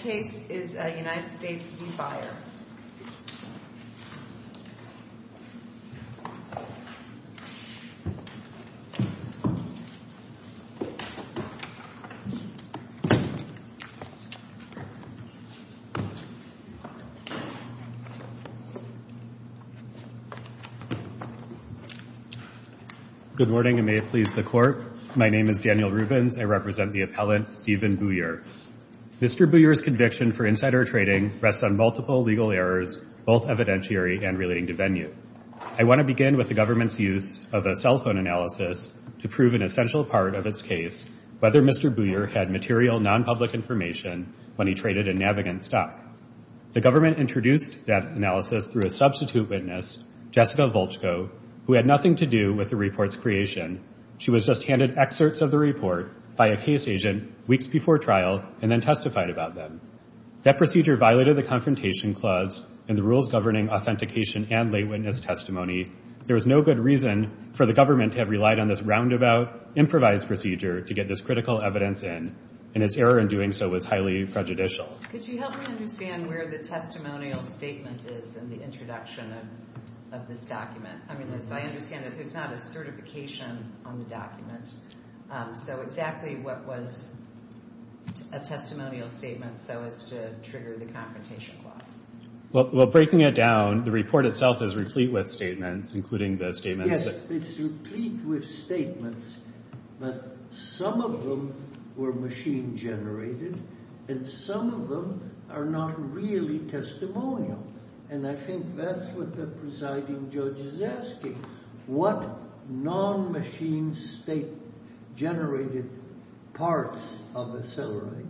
case is United States v. Byer. Good morning, and may it please the Court. My name is Daniel Rubens. I represent the appellant, Stephen Bouyer. Mr. Bouyer's conviction for insider trading rests on multiple legal errors, both evidentiary and relating to venue. I want to begin with the government's use of a cell phone analysis to prove an essential part of its case, whether Mr. Bouyer had material non-public information when he traded in Navigant stock. The government introduced that analysis through a substitute witness, Jessica Volchko, who had nothing to do with the report's creation. She was just handed excerpts of the report by a case agent weeks before trial and then testified about them. That procedure violated the Confrontation Clause and the rules governing authentication and lay witness testimony. There was no good reason for the government to have relied on this roundabout, improvised procedure to get this critical evidence in, and its error in doing so was highly prejudicial. Could you help me understand where the testimonial statement is in the introduction of this document? I mean, as I understand it, there's not a certification on the document. So exactly what was a testimonial statement so as to trigger the Confrontation Clause? Well, breaking it down, the report itself is replete with statements, including the statements Yes, it's replete with statements, but some of them were machine-generated, and some of them are not really testimonial. And I think that's what the presiding judge is asking. What non-machine state-generated parts of the Accelerate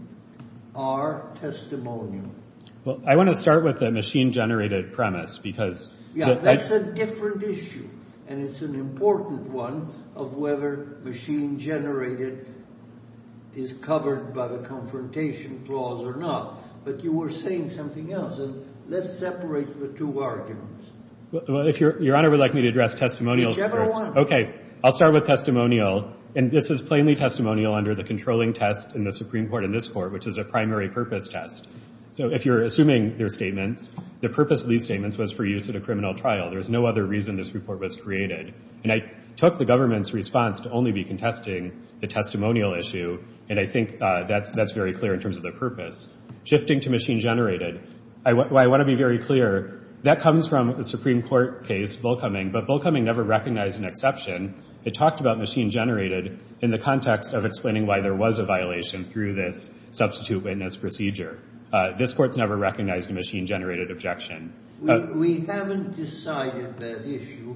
are testimonial? Well, I want to start with the machine-generated premise because... Yeah, that's a different issue, and it's an important one of whether machine-generated is covered by the Confrontation Clause or not. But you were saying something else, and let's separate the two arguments. Well, if Your Honor would like me to address testimonial Whichever first. one. Okay, I'll start with testimonial. And this is plainly testimonial under the controlling test in the Supreme Court and this Court, which is a primary purpose test. So if you're assuming they're statements, the purpose of these statements was for use at a criminal trial. There's no other reason this report was created. And I took the government's response to only be contesting the testimonial issue, and I think that's very clear in terms of the purpose. Shifting to machine-generated, I want to be very clear. That comes from a Supreme Court case, Bullcoming, but Bullcoming never recognized an exception. It talked about machine-generated in the context of explaining why there was a violation through this substitute witness procedure. This Court's never recognized a machine-generated objection. We haven't decided that issue.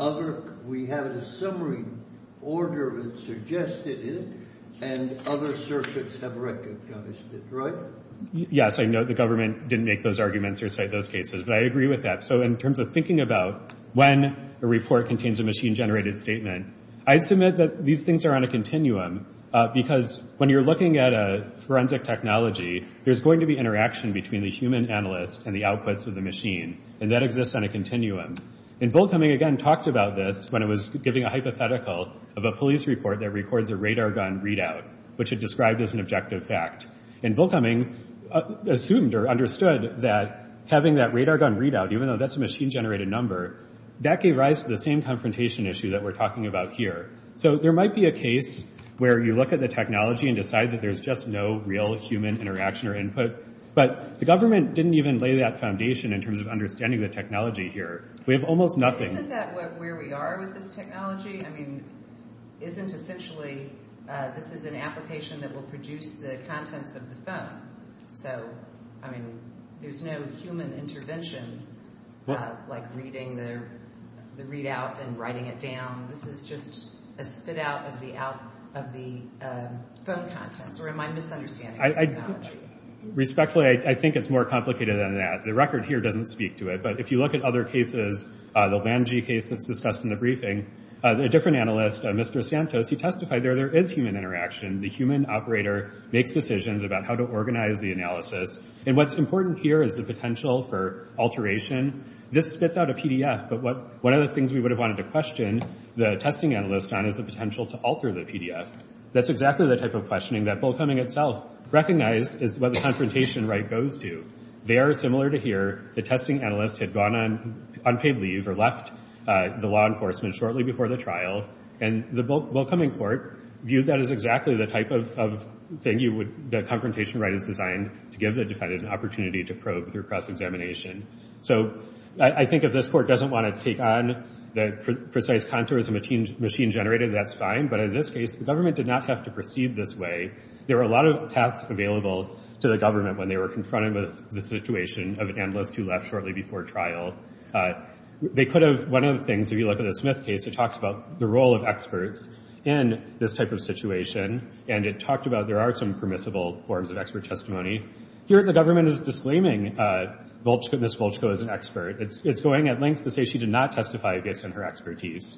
We have a summary order that suggested it, and other circuits have recognized it, right? Yes, I know the government didn't make those arguments or cite those cases, but I agree with that. So in terms of thinking about when a report contains a machine-generated statement, I submit that these things are on a continuum because when you're looking at a forensic technology, there's going to be interaction between the human analyst and the outputs of the machine, and that exists on a continuum. And Bullcoming, again, talked about this when it was giving a hypothetical of a police report that records a radar gun readout, which it described as an objective fact. And Bullcoming assumed or understood that having that radar gun readout, even though that's a machine-generated number, that gave rise to the same confrontation issue that we're talking about here. So there might be a case where you look at the technology and decide that there's just no real human interaction or input, but the government didn't even lay that foundation in terms of understanding the technology here. We have almost nothing. Isn't that where we are with this technology? I mean, isn't essentially this is an application that will produce the contents of the phone. So, I mean, there's no human intervention like reading the readout and writing it down. This is just a spit out of the phone contents. Or am I misunderstanding the technology? Respectfully, I think it's more complicated than that. The record here doesn't speak to it, but if you look at other cases, the Lange case that's discussed in the briefing, a different analyst, Mr. Santos, he testified there is human interaction. The human operator makes decisions about how to organize the analysis. And what's important here is the potential for alteration. This spits out a PDF, but one of the things we would have wanted to question the testing analyst on is the potential to alter the PDF. That's exactly the type of questioning that Bullcoming itself recognized is what the confrontation right goes to. They are similar to here. The testing analyst had gone on unpaid leave or left the law enforcement shortly before the trial, and the Bullcoming court viewed that as exactly the type of thing the confrontation right is designed to give the defendant an opportunity to probe through cross-examination. So I think if this court doesn't want to take on the precise contours of machine-generated, that's fine. But in this case, the government did not have to proceed this way. There were a lot of paths available to the government when they were confronted with the situation of an analyst who left shortly before trial. They could have, one of the things, if you look at the Smith case, it talks about the role of experts in this type of situation, and it talked about there are some permissible forms of expert testimony. Here, the government is disclaiming Ms. Volchko as an expert. It's going at length to say she did not testify based on her expertise.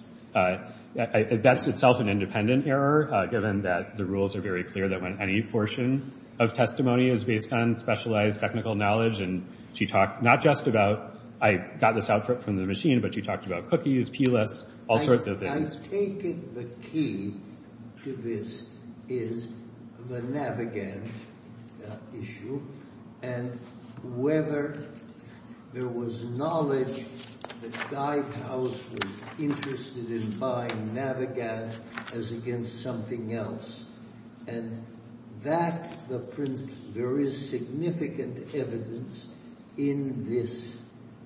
That's itself an independent error, given that the rules are very clear that when any portion of testimony is based on specialized technical knowledge, and she talked not just about, I got this output from the machine, but she talked about cookies, P-lists, all sorts of things. I take it the key to this is the Navigant issue, and whether there was knowledge that Guidehouse was interested in buying Navigant as against something else. And that, there is significant evidence in this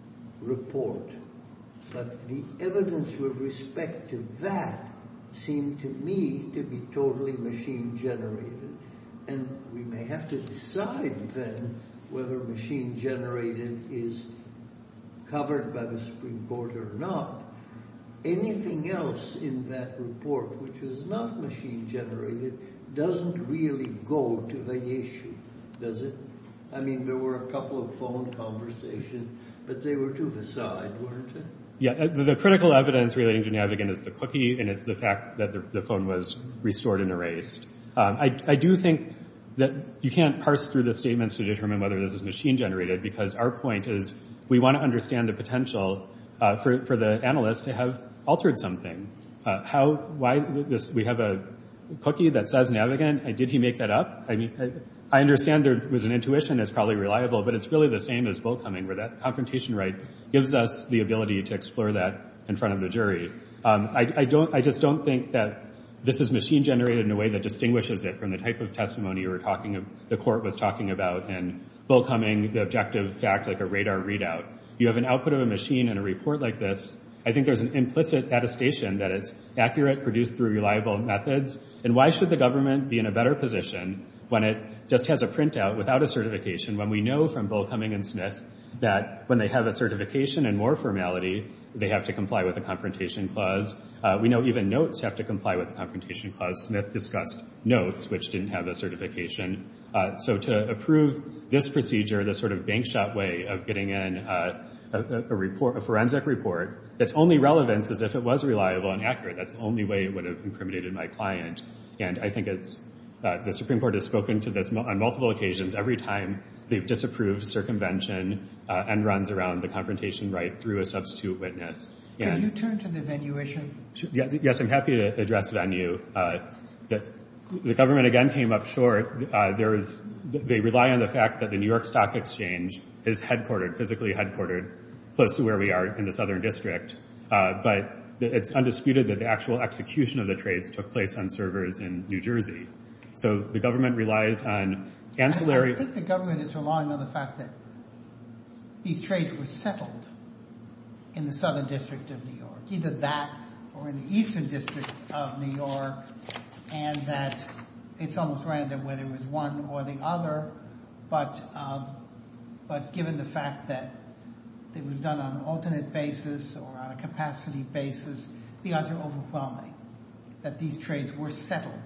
report. But the evidence with respect to that seemed to me to be totally machine-generated. And we may have to decide then whether machine-generated is covered by the Supreme Court or not. Anything else in that report which is not machine-generated doesn't really go to the issue, does it? I mean, there were a couple of phone conversations, but they were to the side, weren't they? Yeah, the critical evidence relating to Navigant is the cookie, and it's the fact that the phone was restored and erased. I do think that you can't parse through the statements to determine whether this is machine-generated, because our point is we want to understand the potential for the analyst to have altered something. We have a cookie that says Navigant. Did he make that up? I mean, I understand there was an intuition that's probably reliable, but it's really the same as Bullcoming, where that confrontation right gives us the ability to explore that in front of the jury. I just don't think that this is machine-generated in a way that distinguishes it from the type of testimony the court was talking about in Bullcoming, the objective fact, like a radar readout. You have an output of a machine in a report like this. I think there's an implicit attestation that it's accurate, produced through reliable methods. And why should the government be in a better position when it just has a printout without a certification, when we know from Bullcoming and Smith that when they have a certification and more formality, they have to comply with the confrontation clause. We know even notes have to comply with the confrontation clause. Smith discussed notes, which didn't have a certification. So to approve this procedure, this sort of bank shot way of getting in a forensic report, its only relevance is if it was reliable and accurate. That's the only way it would have incriminated my client. And I think the Supreme Court has spoken to this on multiple occasions. Every time they've disapproved circumvention and runs around the confrontation right through a substitute witness. Can you turn to the venue issue? Yes, I'm happy to address venue. The government again came up short. They rely on the fact that the New York Stock Exchange is physically headquartered, close to where we are in the Southern District. But it's undisputed that the actual execution of the trades took place on servers in New Jersey. So the government relies on ancillary... I think the government is relying on the fact that these trades were settled in the Southern District of New York, either that or in the Eastern District of New York, and that it's almost random whether it was one or the other. But given the fact that it was done on an alternate basis or on a capacity basis, the odds are overwhelming that these trades were settled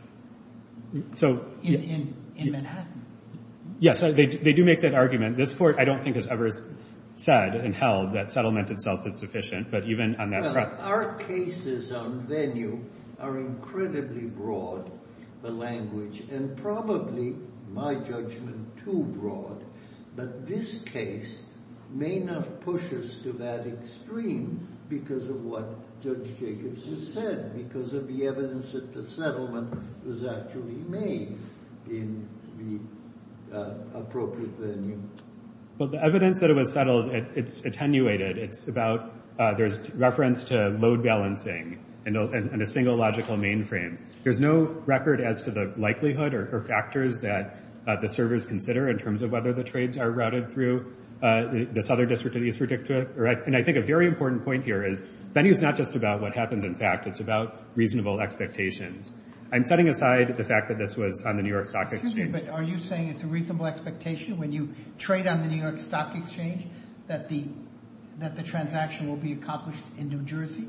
in Manhattan. Yes, they do make that argument. This court, I don't think, has ever said and held that settlement itself is sufficient, but even on that front... Our cases on venue are incredibly broad, the language, and probably, my judgment, too broad. But this case may not push us to that extreme because of what Judge Jacobs has said, because of the evidence that the settlement was actually made in the appropriate venue? Well, the evidence that it was settled, it's attenuated. It's about there's reference to load balancing and a single logical mainframe. There's no record as to the likelihood or factors that the servers consider in terms of whether the trades are routed through the Southern District or the Eastern District. And I think a very important point here is venue is not just about what happens in fact. It's about reasonable expectations. I'm setting aside the fact that this was on the New York Stock Exchange. But are you saying it's a reasonable expectation when you trade on the New York Stock Exchange that the transaction will be accomplished in New Jersey?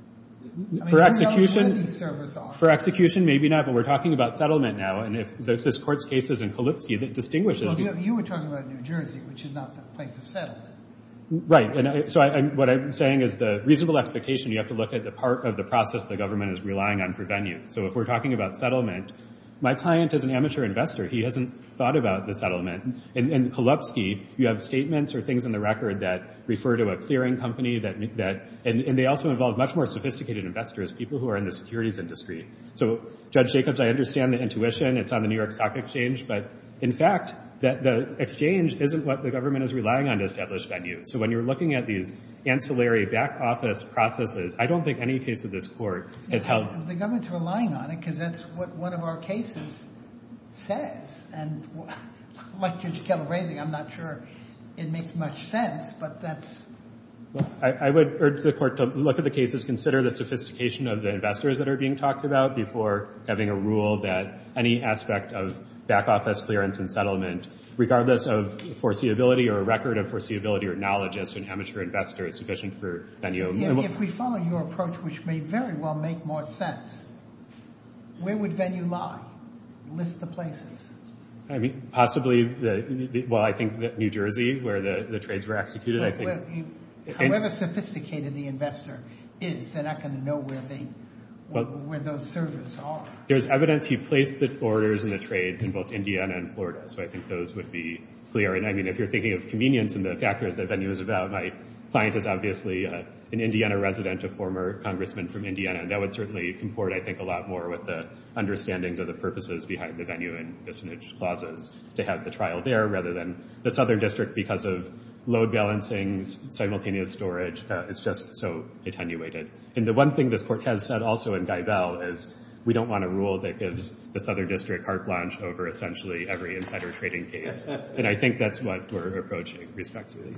For execution, who knows where these servers are? For execution, maybe not, but we're talking about settlement now. And if there's this court's cases in Kalipsky that distinguishes. Well, you were talking about New Jersey, which is not the place of settlement. Right. And so what I'm saying is the reasonable expectation, you have to look at the part of the process the government is relying on for venue. So if we're talking about settlement, my client is an amateur investor. He hasn't thought about the settlement. In Kalipsky, you have statements or things in the record that refer to a clearing company and they also involve much more sophisticated investors, people who are in the securities industry. So Judge Jacobs, I understand the intuition. It's on the New York Stock Exchange, but in fact, that the exchange isn't what the government is relying on to establish venue. So when you're looking at these ancillary back office processes, I don't think any case of this court has held. The government's relying on it because that's what one of our cases says. And like Judge Keller-Raising, I'm not sure it makes much sense, but that's. Well, I would urge the court to look at the cases, consider the sophistication of the investors that are being talked about before having a rule that any aspect of back office clearance and settlement, regardless of foreseeability or a record of foreseeability or knowledge as to an amateur investor, is sufficient for venue. If we follow your approach, which may very well make more sense, where would venue lie? List the places. I mean, possibly I think that New Jersey, where the trades were executed, I think. However sophisticated the investor is, they're not going to know where those servers are. There's evidence he placed the orders and the trades in both Indiana and Florida, so I think those would be clear. And I mean, if you're thinking of convenience and the factors that venue is about, my client is obviously an Indiana resident, a former congressman from Indiana, and that would certainly comport, I think, a lot more with the understandings of the purposes behind the venue and vicinage clauses to have the trial there rather than the Southern District because of load balancing, simultaneous storage. It's just so attenuated. And the one thing this court has said also in Geibel is we don't want a rule that gives the Southern District carte blanche over essentially every insider trading case. And I think that's what we're approaching respectfully.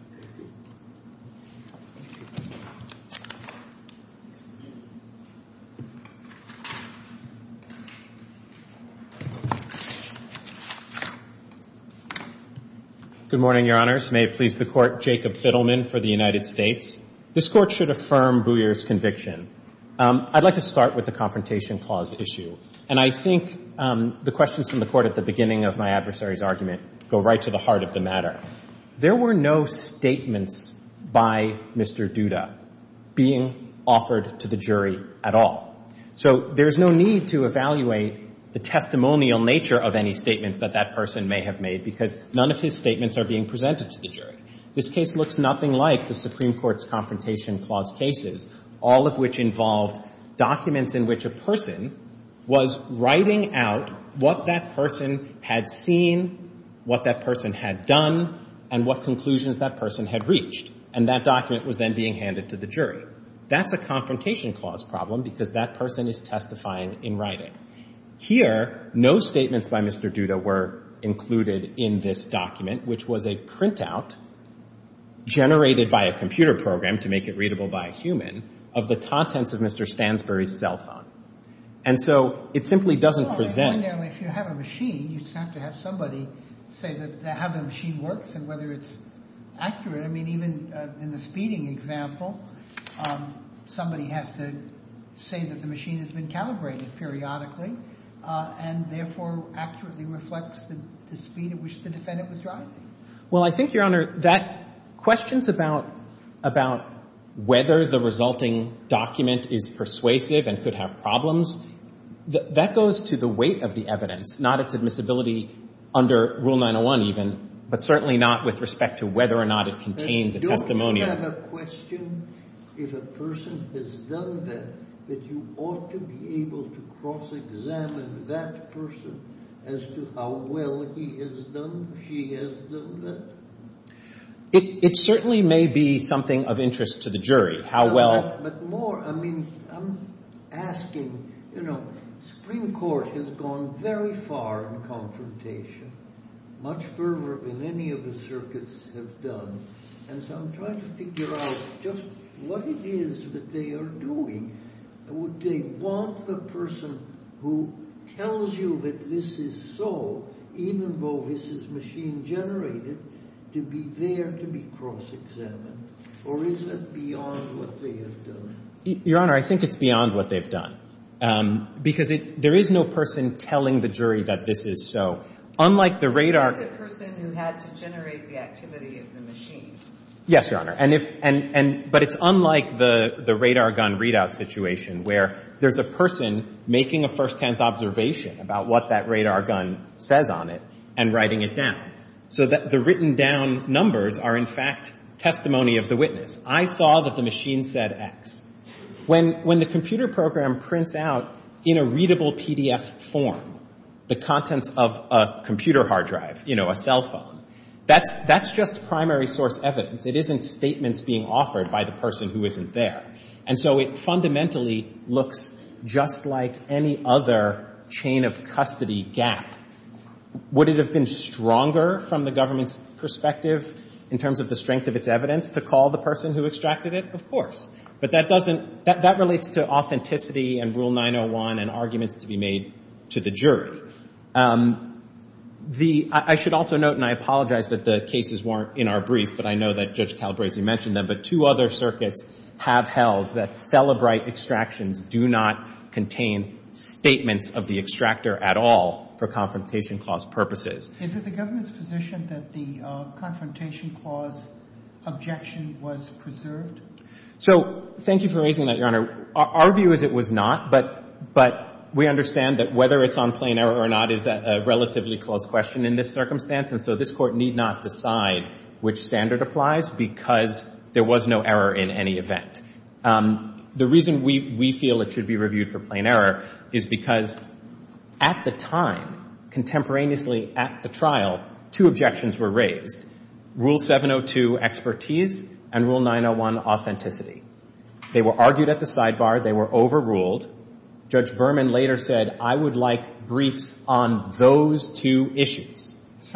Good morning, Your Honors. May it please the Court, Jacob Fiddleman for the United States. This Court should affirm Booyer's conviction. I'd like to start with the Confrontation Clause issue. And I think the questions from the Court at the beginning of my adversary's argument go right to the heart of the matter. There were no statements by Mr. Duda being offered to the jury at all. So there's no need to evaluate the testimonial nature of any statements that that person may have made because none of his statements are being presented to the jury. This case looks nothing like the Supreme Court's Confrontation Clause cases, all of which involved documents in which a person was writing out what that person had seen, what that person had done, and what conclusions that person had reached. And that document was then being handed to the jury. That's a Confrontation Clause problem because that person is testifying in writing. Here, no statements by Mr. Duda were included in this document, which was a printout generated by a computer program to make it readable by a human of the contents of Mr. Stansbury's cell phone. And so it simply doesn't present. If you have a machine, you just have to have somebody say that how the machine works and whether it's accurate. I mean, even in the speeding example, somebody has to say that the machine has been calibrated periodically and therefore accurately reflects the speed at which the defendant was driving. Well, I think, Your Honor, that questions about whether the resulting document is persuasive and could have problems, that goes to the weight of the evidence, not its admissibility under Rule 901 even, but certainly not with respect to whether or not it contains a testimonial. Don't you have a question if a person has done that you ought to be able to cross-examine that person as to how well he has done, she has done that? It certainly may be something of interest to the jury, how well... But more, I mean, I'm asking, Supreme Court has gone very far in confrontation, much further than any of the circuits have done. And so I'm trying to figure out just what it is that they are doing. Would they want the person who tells you that this is so, even though this is machine-generated, to be there to be cross-examined? Or is that beyond what they have done? Your Honor, I think it's beyond what they've done. Because there is no person telling the jury that this is so. Unlike the radar... It's a person who had to generate the activity of the machine. Yes, Your Honor. But it's unlike the radar gun readout situation where there's a person making a first-hand observation about what that radar gun says on it and writing it down. So that the written down numbers are, in fact, testimony of the witness. I saw that the machine said X. When the computer program prints out in a readable PDF form the contents of a computer hard drive, a cell phone, that's just primary source evidence. It isn't statements being offered by the person who isn't there. And so it fundamentally looks just like any other chain of custody gap. Would it have been stronger from the government's perspective in terms of the strength of its evidence to call the person who extracted it? Of course. But that relates to authenticity and Rule 901 and arguments to be made to the jury. I should also note, and I apologize that the cases weren't in our brief, but I know that Judge Calabresi mentioned them, but 2 other circuits have held that Cellebrite extractions do not contain statements of the extractor at all for Confrontation Clause purposes. Is it the government's position that the Confrontation Clause objection was preserved? So thank you for raising that, Your Honor. Our view is it was not, but we understand that whether it's on plain error or not is a relatively close question in this circumstance, and so this Court need not decide which standard applies because there was no error in any event. The reason we feel it should be reviewed for plain error is because at the time, contemporaneously at the trial, 2 objections were raised. Rule 702, expertise, and Rule 901, authenticity. They were argued at the sidebar. They were overruled. Judge Berman later said, I would like briefs on those 2 issues.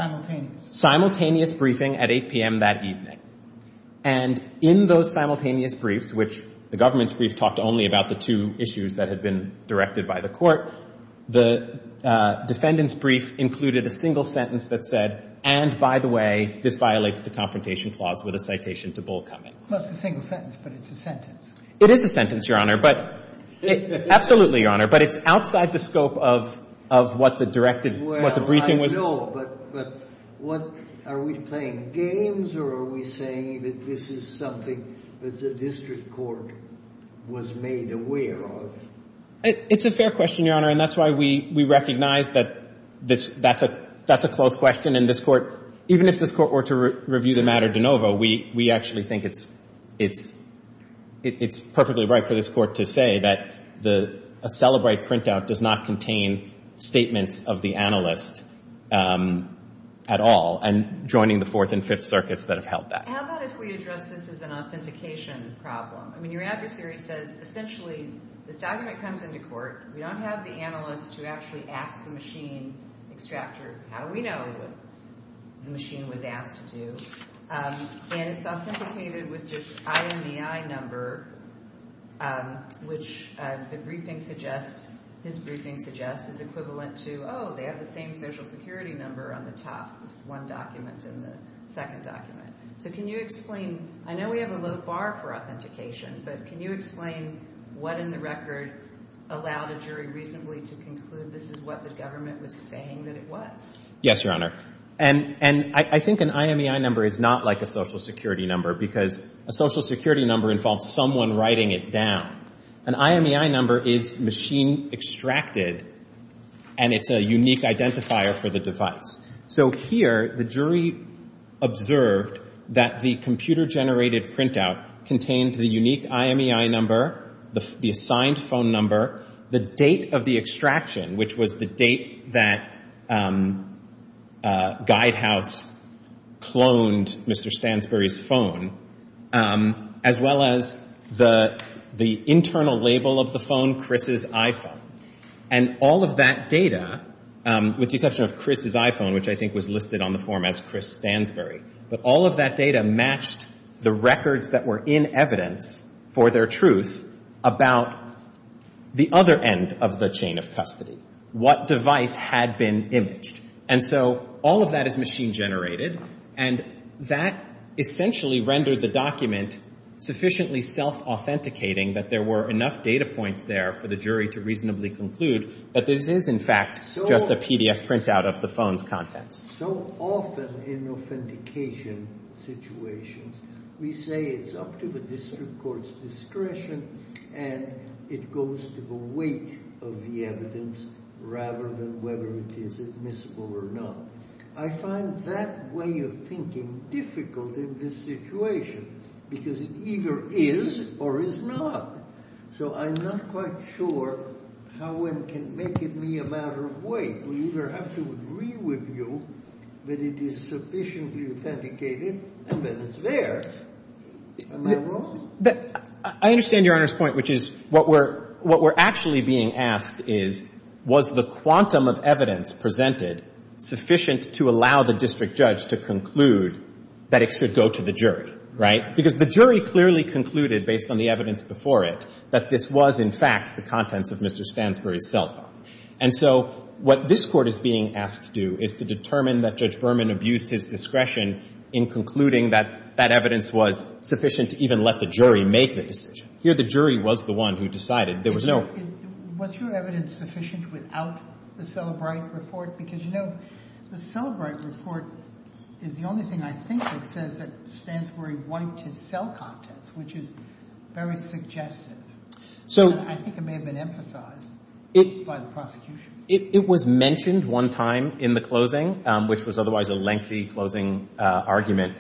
Simultaneous briefing at 8 p.m. that evening. And in those simultaneous briefs, which the government's brief talked only about the 2 issues that had been directed by the Court, the defendant's brief included a single sentence that said, and by the way, this violates the Confrontation Clause with a citation to Bull Cumming. Well, it's a single sentence, but it's a sentence. It is a sentence, Your Honor, but absolutely, Your Honor, but it's outside the scope of what the what the briefing was. Well, I know, but what are we playing games, or are we saying that this is something that the district court was made aware of? It's a fair question, Your Honor, and that's why we recognize that that's a close question, and this Court, even if this Court were to review the matter de novo, we actually think it's perfectly right for this Court to say that a Cellebrite printout does not contain statements of the analyst at all, and joining the Fourth and Fifth Circuits that have held that. How about if we address this as an authentication problem? I mean, your adversary says, essentially, this document comes into court. We don't have the analyst who actually asks the machine extractor, how do we know what the machine was asked to do? And it's authenticated with this IMEI number, which his briefing suggests is equivalent to, they have the same Social Security number on the top, this one document and the second document. So can you explain, I know we have a low bar for authentication, but can you explain what in the record allowed a jury reasonably to conclude this is what the government was saying that it was? Yes, Your Honor. And I think an IMEI number is not like a Social Security number because a Social Security number involves someone writing it down. An IMEI number is machine extracted, and it's a unique identifier for the device. So here, the jury observed that the computer-generated printout contained the unique IMEI number, the assigned phone number, the date of the extraction, which was the date that Guidehouse cloned Mr. Stansbury's phone, as well as the internal label of the phone, Chris's iPhone. And all of that data, with the exception of Chris's iPhone, which I think was listed on the form as Chris Stansbury, but all of that data matched the records that were in evidence for their truth about the other end of the chain of custody, what device had been imaged. And so all of that is machine generated, and that essentially rendered the document sufficiently self-authenticating that there were enough data points there for the jury to reasonably conclude that this is, in fact, just a PDF printout of the phone's contents. So often in authentication situations, we say it's up to the district court's discretion and it goes to the weight of the evidence rather than whether it is admissible or not. I find that way of thinking difficult in this situation because it either is or is not. So I'm not quite sure how one can make it be a matter of weight. We either have to agree with you that it is sufficiently authenticated and then it's there. Am I wrong? I understand Your Honor's point, which is what we're actually being asked is, was the quantum of evidence presented sufficient to allow the district judge to conclude that it should go to the jury, right? Because the jury clearly concluded, based on the evidence before it, that this was, in fact, the contents of Mr. Stansbury's cell phone. And so what this Court is being asked to do is to determine that Judge Berman abused his discretion in concluding that that evidence was sufficient to even let the jury make the decision. Here, the jury was the one who decided. There was no... Was your evidence sufficient without the Cellebrite report? Because, you know, the Cellebrite report is the only thing I think that says that Stansbury wiped his cell contents, which is very suggestive. So and I think it may have been emphasized by the prosecution. It was mentioned one time in the closing, which was otherwise a lengthy closing argument.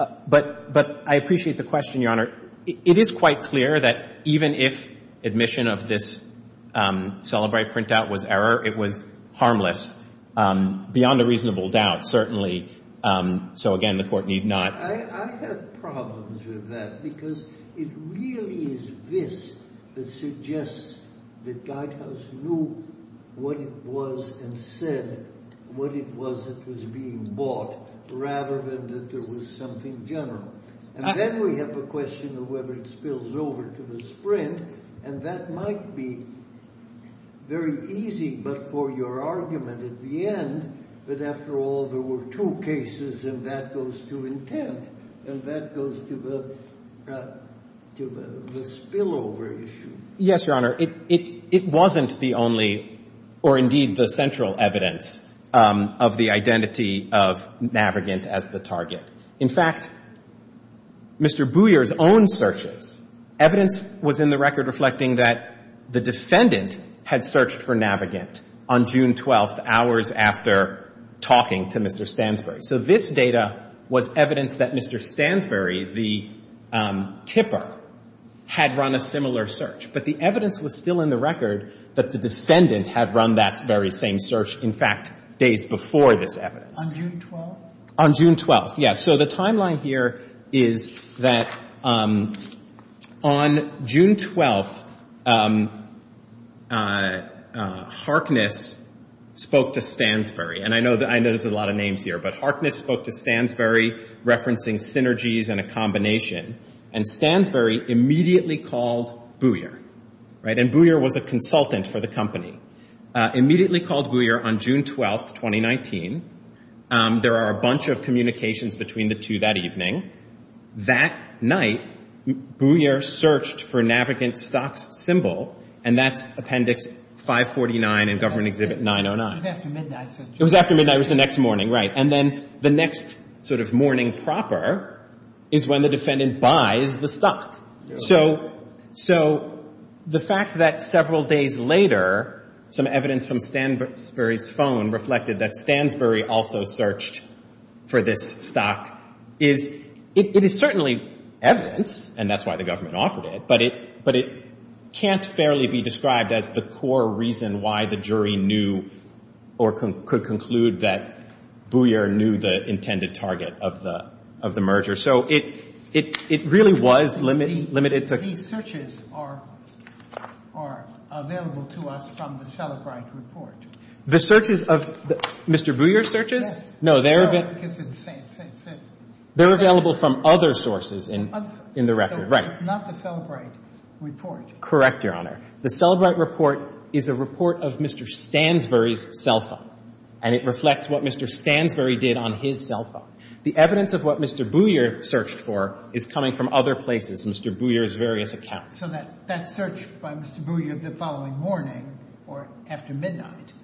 But I appreciate the question, Your Honor. It is quite clear that even if admission of this Cellebrite printout was error, it was harmless, beyond a reasonable doubt, certainly. So, again, the Court need not... I have problems with that because it really is this that suggests that Guidehouse knew what it was and said what it was that was being bought rather than that there was something general. And then we have a question of whether it spills over to the Sprint, and that might be very easy, but for your argument at the end, that after all there were two cases and that goes to intent, and that goes to the spillover issue. Yes, Your Honor. It wasn't the only, or indeed the central evidence of the identity of Navigant as the target. In fact, Mr. Booyer's own searches, evidence was in the record reflecting that the defendant had searched for Navigant on June 12th, hours after talking to Mr. Stansbury. So this data was evidence that Mr. Stansbury, the tipper, had run a similar search. But the evidence was still in the record that the defendant had run that very same search, in fact, days before this evidence. On June 12th? On June 12th, yes. So the timeline here is that on June 12th, Harkness spoke to Stansbury. And I know there's a lot of names here, but Harkness spoke to Stansbury referencing synergies and a combination. And Stansbury immediately called Booyer, right? And Booyer was a consultant for the company. Immediately called Booyer on June 12th, 2019. There are a bunch of communications between the two that evening. That night, Booyer searched for Navigant stock's symbol, and that's Appendix 549 in Government Exhibit 909. It was after midnight. It was after midnight. It was the next morning, right. And then the next sort of morning proper is when the defendant buys the stock. So the fact that several days later some evidence from Stansbury's phone reflected that Stansbury also searched for this stock is certainly evidence, and that's why the government offered it, but it can't fairly be described as the core reason why the jury knew or could conclude that Booyer knew the intended target of the merger. So it really was limited to... These searches are available to us from the Celebrite report. The searches of Mr. Bouyer's searches? Yes. No, because it's the same. They're available from other sources in the record. So right. It's not the Celebrite report. Correct, Your Honor. The Celebrite report is a report of Mr. Stansbury's cell phone, and it reflects what Mr. Stansbury did on his cell phone. The evidence of what Mr. Booyer searched for is coming from other places, Mr. Bouyer's various accounts. So that search by Mr. Booyer the following morning or after midnight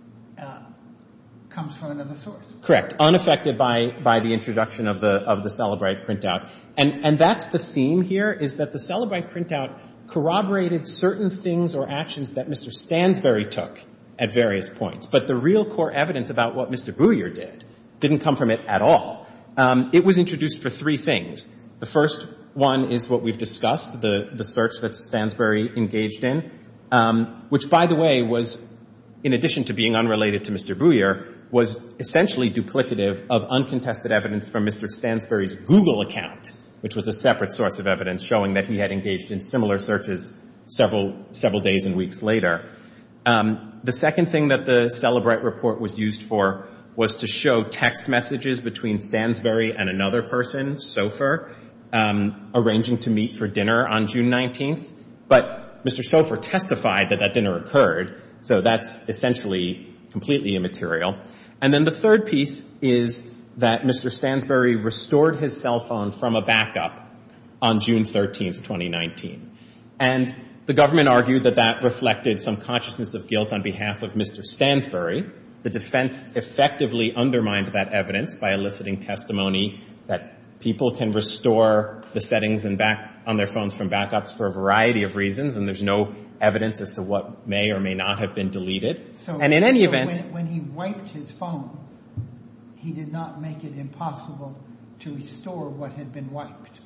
comes from another source. Correct. Unaffected by the introduction of the Celebrite printout. And that's the theme here, is that the Celebrite printout corroborated certain things or actions that Mr. Stansbury took at various points. But the real core evidence about what Mr. Booyer didn't come from it at all. It was introduced for three things. The first one is what we've discussed, the search that Stansbury engaged in, which, by the way, was, in addition to being unrelated to Mr. Booyer, was essentially duplicative of uncontested evidence from Mr. Stansbury's Google account, which was a separate source of evidence showing that he had engaged in similar searches several days and weeks later. The second thing that the Celebrite report was used for was to show text messages between Stansbury and another person, Sofer, arranging to meet for dinner on June 19th. But Mr. Sofer testified that dinner occurred, so that's essentially completely immaterial. And then the third piece is that Mr. Stansbury restored his cell phone from a backup on June 13th, 2019. And the government argued that reflected some consciousness of guilt on behalf of Mr. Stansbury. The defense effectively undermined that evidence by eliciting testimony that people can restore the settings on their phones from backups for a variety of reasons, and there's no evidence as to what may or may not have been deleted. And in any event... When he wiped his phone, he did not make it impossible to restore what had been wiped.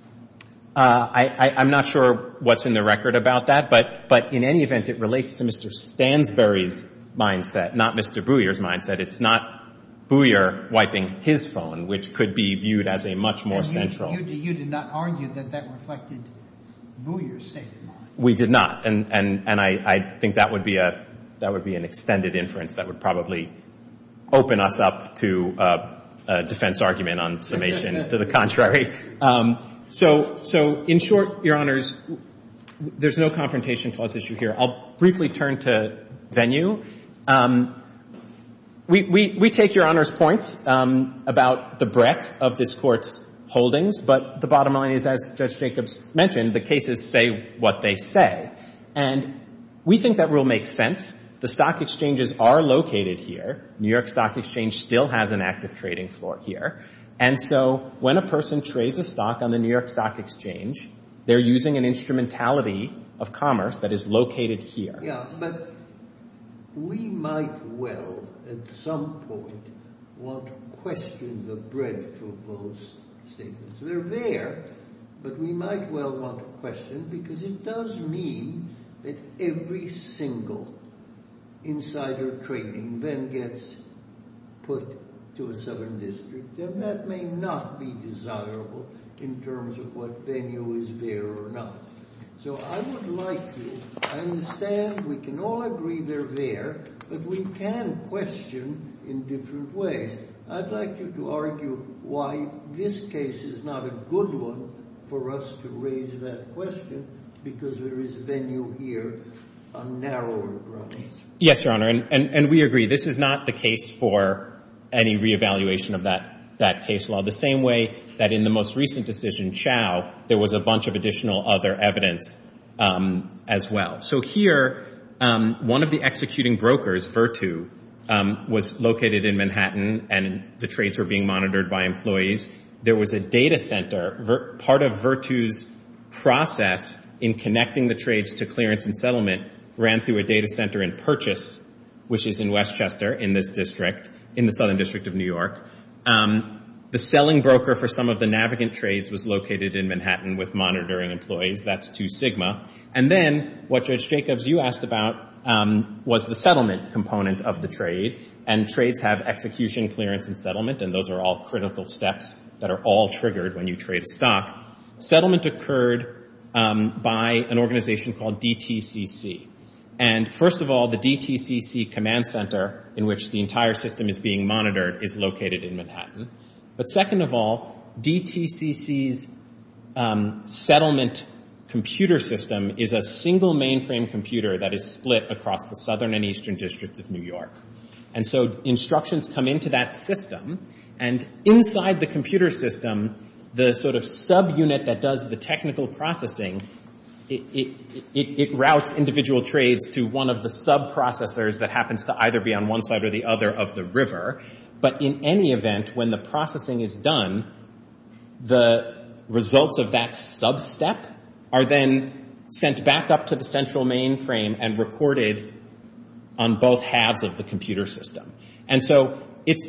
I'm not sure what's in the record about that, but in any event, it relates to Mr. Stansbury's mindset, not Mr. Bouyer's mindset. It's not Booyer wiping his phone, which could be viewed as a much more central... You did not argue that reflected Bouyer's state of mind. We did not, and I think that would be an extended inference that would probably open us up to a defense argument on summation to the contrary. So in short, Your Honors, there's no confrontation clause issue here. I'll briefly turn to venue. We take Your Honor's points about the breadth of this Court's holdings, but the bottom line is, as Judge Jacobs mentioned, the cases say what they say. And we think that rule makes sense. The stock exchanges are located here. New York Stock Exchange still has an active trading floor here. And so when a person trades a stock on the New York Stock Exchange, they're using an instrumentality of commerce that is located here. Yeah, but we might well, at some point, want to question the breadth of those statements. They're there, but we might well want to question, because it does mean that every single insider trading then gets put to a southern district, and that may not be desirable in terms of what venue is there or not. So I would like to, I understand we can all agree they're there, but we can question in different ways. I'd like you to argue why this case is not a good one for us to raise that question, because there is venue here on narrower grounds. Yes, Your Honor, and we agree. This is not the case for any reevaluation of that case law. The same way that in the most recent decision, Chow, there was a bunch of additional other evidence as well. So here, one of the executing brokers, Virtu, was located in Manhattan, and the trades were being monitored by employees. There was a data center. Part of Virtu's process in connecting the trades to clearance and settlement ran through a data center in Purchase, which is in Westchester, in this district, in the Southern District of New York. The selling broker for some of the Navigant trades was located in Manhattan with monitoring employees. That's 2 Sigma. And then, what Judge Jacobs, you asked about, was the settlement component of the trade, and trades have execution, clearance, and settlement, and those are all critical steps that are all triggered when you trade a stock. Settlement occurred by an organization called DTCC. And first of all, the DTCC command center, in which the entire system is being monitored, is located in Manhattan. But second of all, DTCC's settlement computer system is a single mainframe computer that is split across the southern and eastern districts of New York. And so instructions come into that system, and inside the computer system, the sort of subunit that does the technical processing, it routes individual trades to one of the sub-processors that happens to either be on one side or the other of the river. But in any event, when the processing is done, the results of that sub-step are then sent back up to the central mainframe and recorded on both halves of the computer system. And so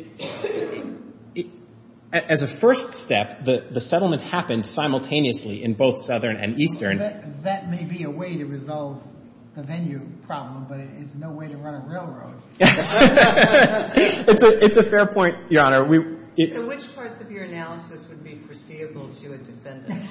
as a first step, the settlement happened simultaneously in both southern and eastern. That may be a way to resolve the venue problem, but it's no way to run a railroad. It's a fair point, Your Honor. So which parts of your analysis would be foreseeable to a defendant?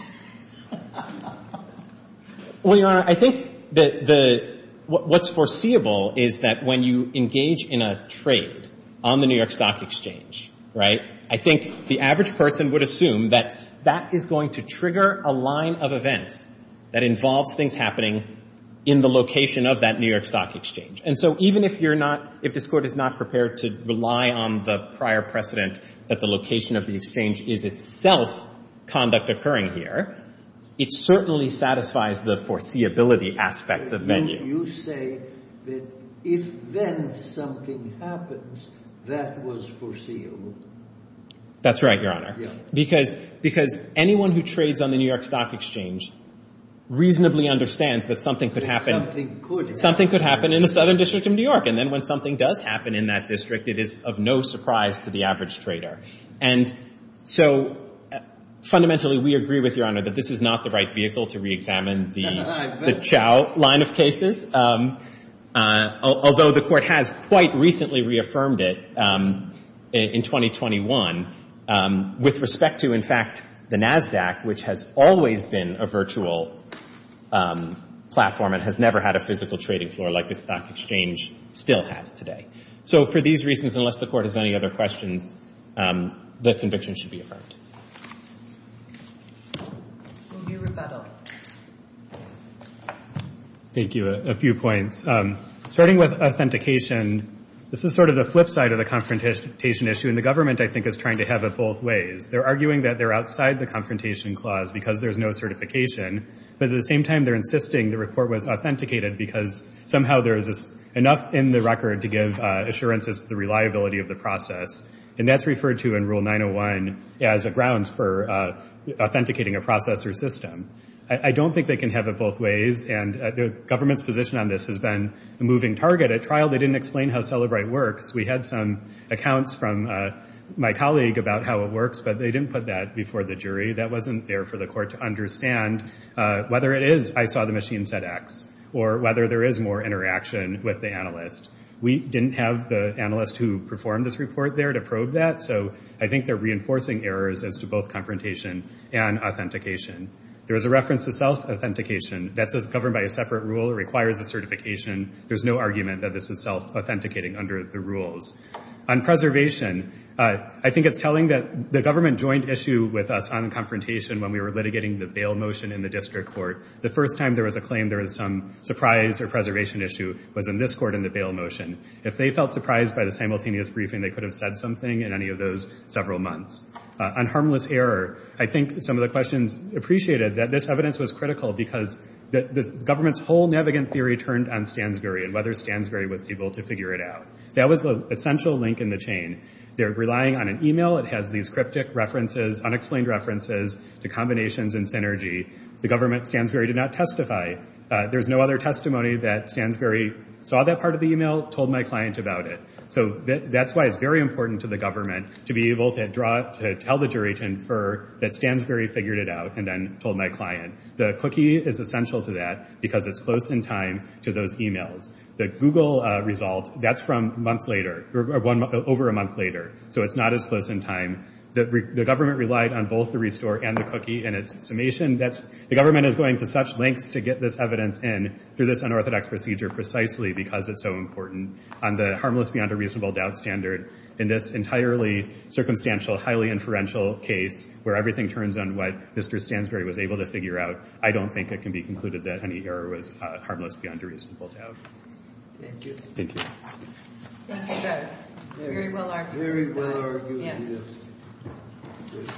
Well, Your Honor, I think that what's foreseeable is that when you engage in a trade on the New York Stock Exchange, right, I think the average person would assume that that is going to trigger a line of events that involves things happening in the location of that New York Stock Exchange. And so even if this Court is not prepared to rely on the prior precedent that the location of the exchange is itself conduct occurring here, it certainly satisfies the foreseeability aspects of venue. You say that if then something happens, that was foreseeable. That's right, Your Honor. Yeah. Because anyone who trades on the New York Stock Exchange reasonably understands that something could happen. Something could happen in the Southern District of New York. And then when something does happen in that district, it is of no surprise to the average trader. And so fundamentally, we agree with Your Honor that this is not the right vehicle to reexamine the Chow line of cases. Although the Court has quite recently reaffirmed it in 2021 with respect to, in fact, the NASDAQ, which has always been a virtual platform and has never had a physical trading floor like the stock exchange still has today. So for these reasons, unless the Court has any other questions, the conviction should be affirmed. Will be rebuttal. Thank you. A few points. Starting with authentication, this is sort of the flip side of the confrontation issue, and the government, I think, is trying to have it both ways. They're arguing that they're outside the confrontation clause because there's no certification, but at the same time they're insisting the report was authenticated because somehow there is enough in the record to give assurances to the reliability of the process. And that's referred to in Rule 901 as a grounds for authenticating a process or system. I don't think they can have it both ways, and the government's position on this has been a moving target. At trial, they didn't explain how Cellebrite works. We had some accounts from my colleague about how it works, but they didn't put that before the jury. That wasn't there for the Court to understand whether it is, I saw the machine said X, or whether there is more interaction with the analyst. We didn't have the analyst who performed this report there to probe that, so I think they're reinforcing errors as to both confrontation and authentication. There is a reference to self-authentication. That's governed by a separate rule. It requires a certification. There's no argument that this is self-authenticating under the rules. On preservation, I think it's telling that the government joined issue with us on confrontation when we were litigating the bail motion in the district court. The first time there was a claim there was some surprise or preservation issue was in this court in the bail motion. If they felt surprised by the simultaneous briefing, they could have said something in any of those several months. On harmless error, I think some of the questions appreciated that this evidence was critical because the government's whole Navigant theory turned on Stansbury and whether Stansbury was able to figure it out. That was an essential link in the chain. They're relying on an email. It has these cryptic references, unexplained references to combinations and synergy. The government, Stansbury, did not testify. There's no other testimony that Stansbury saw that part of the email, told my client about it. So that's why it's very important to the government to be able to tell the jury to infer that Stansberry figured it out and then told my client. The cookie is essential to that because it's close in time to those emails. The Google result, that's from months later, or over a month later, so it's not as close in time. The government relied on both the restore and the cookie in its summation. The government is going to such lengths to get this evidence in through this unorthodox procedure precisely because it's so important on the harmless beyond a reasonable doubt standard in this entirely circumstantial, highly inferential case where everything turns on what Mr. Stansberry was able to figure out. I don't think it can be concluded that any error was harmless beyond a reasonable doubt. Thank you. Thank you. Thank you both. Very well argued. Very well argued. Yes. Yes.